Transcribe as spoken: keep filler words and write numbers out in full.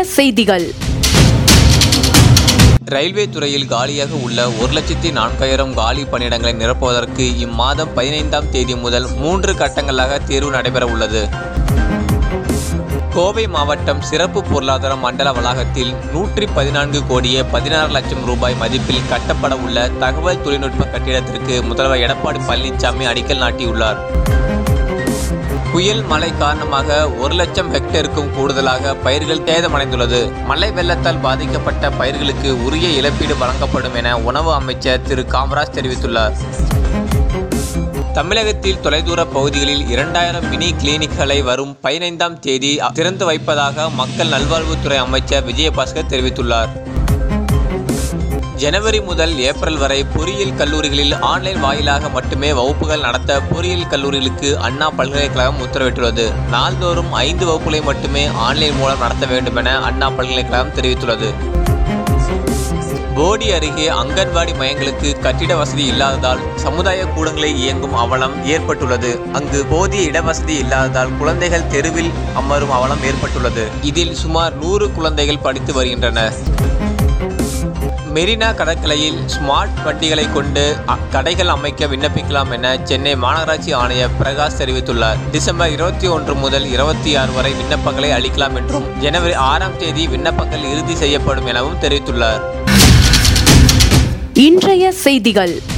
செய்திகள். ரயில்வே துறையில் காலியாக உள்ள ஒரு லட்சத்தி நான்காயிரம் காலி பணியிடங்களை நிரப்புவதற்கு இம்மாதம் பதினைந்தாம் தேதி முதல் மூன்று கட்டங்களாக தேர்வு நடைபெற உள்ளது. கோவை மாவட்டம் சிறப்பு பொருளாதார மண்டல வளாகத்தில் நூற்றி பதினான்கு கோடியே பதினாறு லட்சம் ரூபாய் மதிப்பில் கட்டப்பட உள்ள தகவல் தொழில்நுட்ப கட்டிடத்திற்கு முதல்வர் எடப்பாடி பழனிசாமி அடிக்கல் நாட்டியுள்ளார். புயல் மழை காரணமாக ஒரு லட்சம் ஹெக்டேருக்கும் கூடுதலாக பயிர்கள் சேதமடைந்துள்ளது. மழை வெள்ளத்தால் பாதிக்கப்பட்ட பயிர்களுக்கு உரிய இழப்பீடு வழங்கப்படும் என உணவு அமைச்சர் திரு காமராஜ் தெரிவித்துள்ளார். தமிழகத்தில் தொலைதூர பகுதிகளில் இரண்டாயிரம் மினி கிளினிக்களை வரும் பதினைந்தாம் தேதி திறந்து வைப்பதாக மக்கள் நல்வாழ்வுத்துறை அமைச்சர் விஜயபாஸ்கர் தெரிவித்துள்ளார். ஜனவரி முதல் ஏப்ரல் வரை பொறியியல் கல்லூரிகளில் ஆன்லைன் வாயிலாக மட்டுமே வகுப்புகள் நடத்த பொறியியல் கல்லூரிகளுக்கு அண்ணா பல்கலைக்கழகம் உத்தரவிட்டுள்ளது. நாள்தோறும் ஐந்து வகுப்புகளை மட்டுமே ஆன்லைன் மூலம் நடத்த வேண்டும் என அண்ணா பல்கலைக்கழகம் தெரிவித்துள்ளது. போடி அருகே அங்கன்வாடி மையங்களுக்கு கட்டிட வசதி இல்லாததால் சமுதாய கூடங்களை இயங்கும் அவலம் ஏற்பட்டுள்ளது. அங்கு போதிய இடவசதி இல்லாததால் குழந்தைகள் தெருவில் அமரும் அவலம் ஏற்பட்டுள்ளது. இதில் சுமார் நூறு குழந்தைகள் படித்து வருகின்றனர். மெரினா கடற்கரையில் ஸ்மார்ட் வண்டிகளை கொண்டு கடைகள் அமைக்க விண்ணப்பிக்கலாம் என சென்னை மாநகராட்சி ஆணையர் பிரகாஷ் தெரிவித்துள்ளார். டிசம்பர் இருபத்தி ஒன்று முதல் இருபத்தி ஆறு வரை விண்ணப்பங்களை அளிக்கலாம் என்றும் ஜனவரி ஆறாம் தேதி விண்ணப்பங்கள் இறுதி செய்யப்படும் எனவும் தெரிவித்துள்ளார். இன்றைய செய்திகள்.